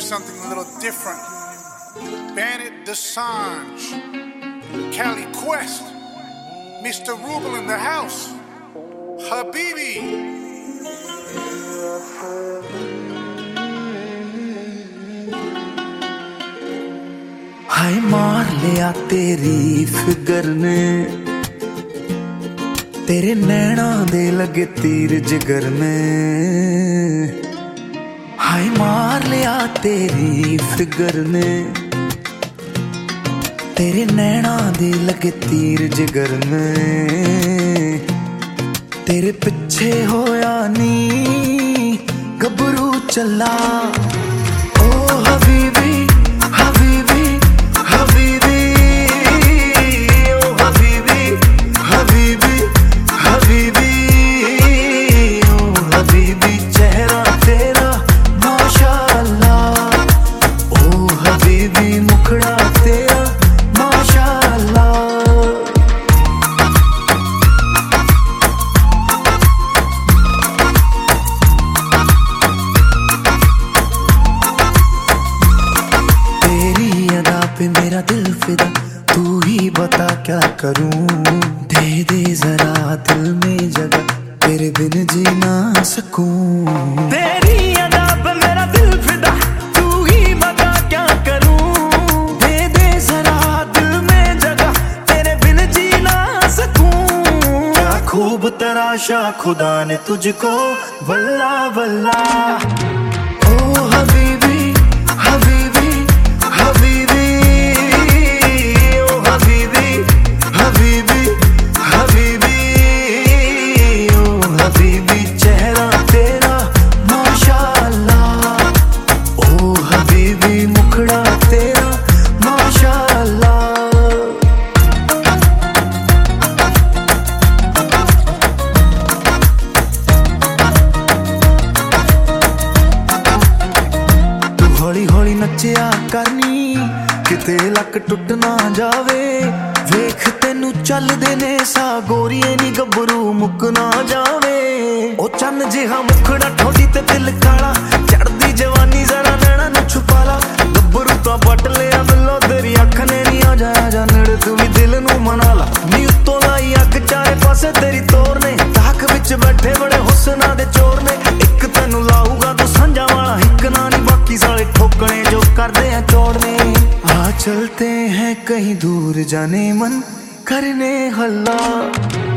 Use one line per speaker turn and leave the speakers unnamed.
something a little different. Bandit Desange, Cali Quest, Mr. Rubel in the house, Habibi.
हाय मार लिया तेरी figure ने, तेरे नैना दे लगे तीर जिगर में। हाय मार लिया तेरी फिगर ने, तेरे नैना दे लगे तीर जिगर में। तेरे पिछे होया नी गबरू चला, ओ हबीबी हबीबी हबीबी, ओ हबीबी हबीबी हबीबी, ओ हबीबी चेहरा तेरा माशाअल्लाह, ओ हबीबी मुखड़ा तेरा माशाअल्लाह। तेरी अदा पे मेरा दिल फिदा, तू ही बता क्या करूं। दे दे जरा दिल में जगह, तेरे बिन जी ना सकूं। तेरी अदा पे मेरा दिल फिदा, तू ही बता क्या करूं। दे दे जरा दिल में जगह, तेरे बिन जी ना सकूं। क्या खूब तराशा खुदा ने तुझको, वल्ला वल्ला। ओ हबीबी हबीबी हबीबी, ओ हबीबी हबीबी हबीबी, ओ हबीबी चेहरा तेरा माशाअल्लाह, ओ हबीबी मुखड़ा तेरा माशाअल्लाह। हौली हौली नचिया करनी, किते लक टुट ना जावे। वेख तेनू चलदे ने सा गोरीए नी गबरू मुक ना जावे। ओ चन्न जिहा मुखड़ा ठोडी ते दिल काला, चढ़दी जवानी जरा नैना नु छुपाला। गबरू तो बट लिया मिलो तेरी अख ने नी, आ जा नेड़े तू भी दिल नु मना ला। नी उत्तों लाई अग चारे पासे तेरी तोर ने, ताक विच बैठे बड़े हुस्ना दे चोर ने। एक तेनू लाऊगा तो संजा वाला हिक ना नी, बाकी साले ठोकने जो करदे हैं चोड़ने। आ चलते हैं कहीं दूर, जाने मन करने हल्ला।